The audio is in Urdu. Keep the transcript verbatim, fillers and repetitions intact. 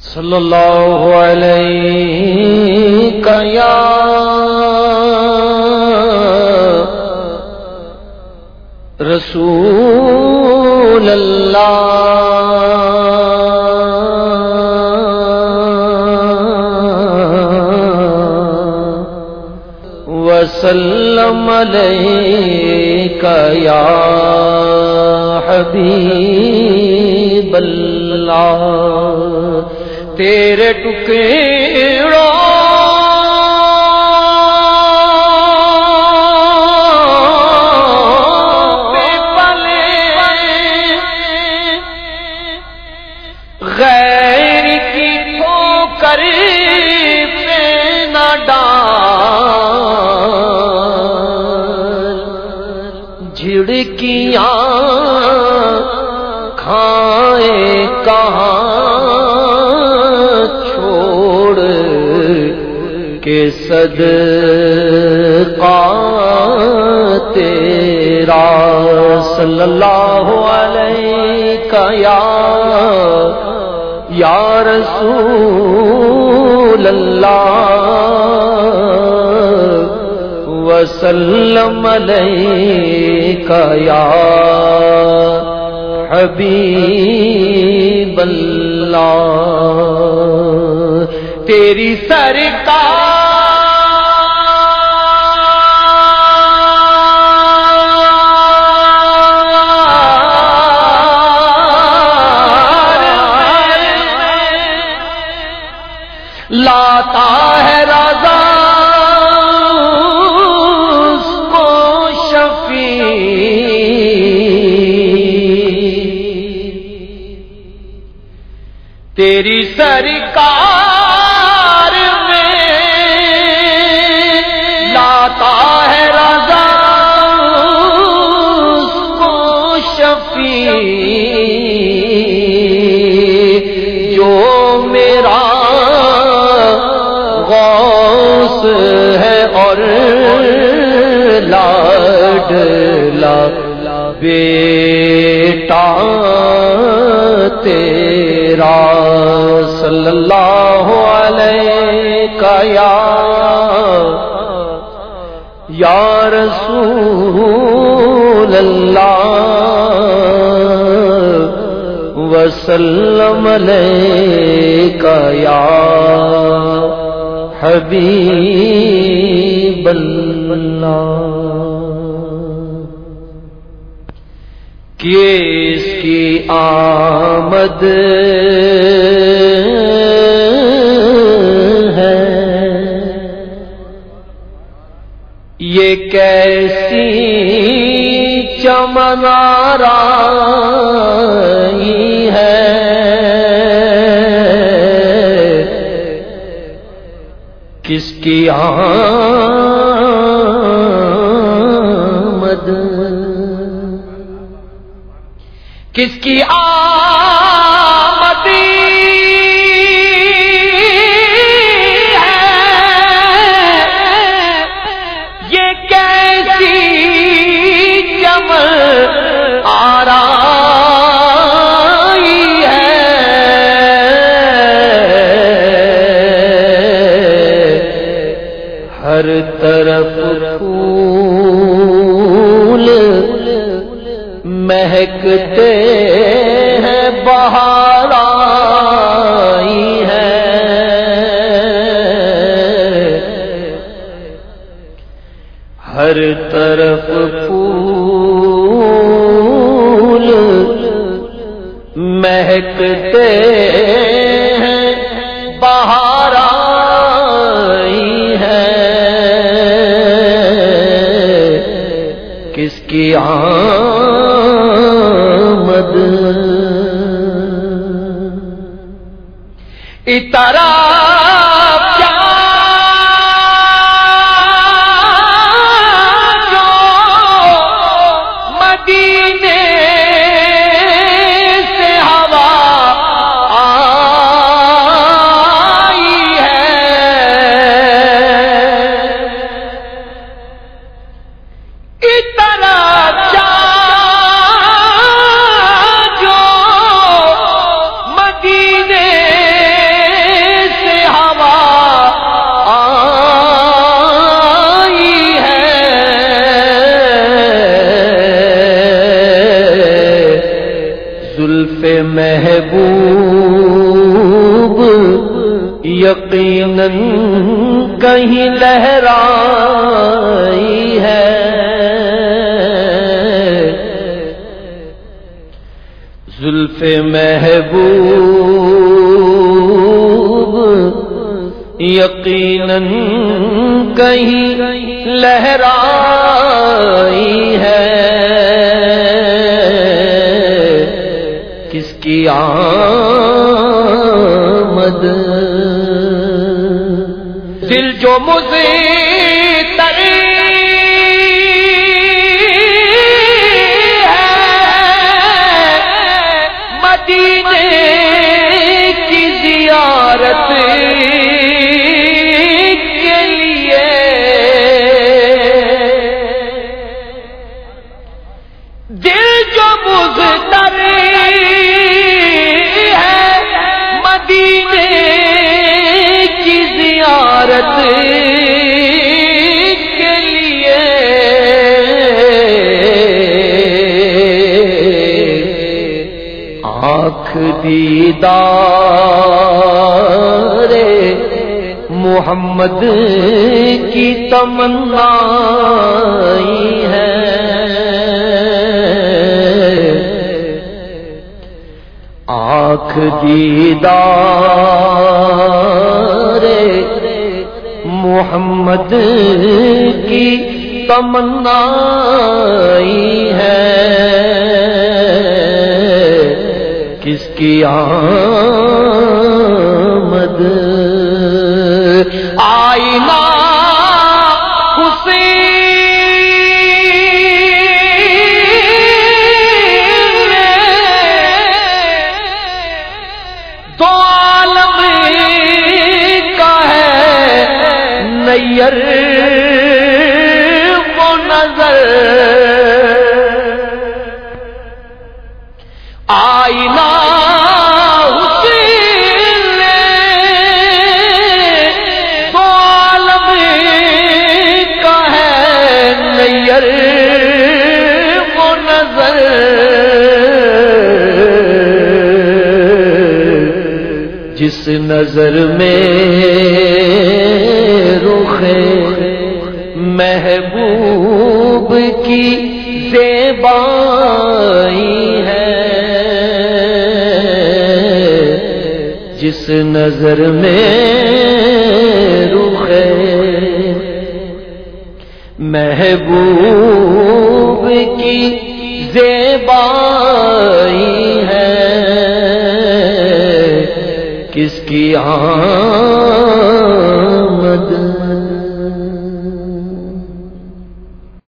صلی اللہ علیہ یا رسول اللہ وسلم علیک یا حبیب اللہ تیرے ٹکڑوں پہ پلے غیر کی ٹھوکر پہ نہ ڈال جھڑکیاں کھائے کہاں کہ صدقہ تیرا صلی اللہ علیہ یا یا رسول اللہ وسلم علیک یا حبیب اللہ تیری سرکار لاتا ہے رضا اس کو شفیع تیری سرکار میں لاتا ہے رضا اس کو شفیع جو میرا غوث ہے اور لاڈلا بیٹا تیرا صلی اللہ علیہ یا یا رسول اللہ وسلم علیک یا حبیب اللہ کس کی آمد ہے یہ کیسی چمن آرائی ہے کس کی آمد کس کی آمد ہے یہ کیسی چمن آرائی ہے ہر طرف پھول مہکتے ہیں بہار آئی ہے ہر طرف پھول مہکتے ہیں بہار آئی ہے کس کی آمد اترا کیا جو مدینے سے ہوا آئی ہے اترا جو مدینے محبوب یقیناً کہیں لہرائی ہے، زلف محبوب یقیناً کہیں لہرائی ہے، کس کی آمد دل جو مجھے تری ہے مدینے کی زیارت کے لیے، دل جو مجھے تری ہے مدینے کی زیارت کے لیے، آنکھ دیدار محمد کی تمنائی ہے، آنکھ دیدار محمد کی تمنائی ہے، کس کی آمد آئینہ نیر وہ نظر آئینہ حسین تو عالم کا ہے نیر وہ نظر، جس نظر میں محبوب کی زیبائی ہے، جس نظر میں رخ محبوب کی زیبائی ہے، کس کی آمد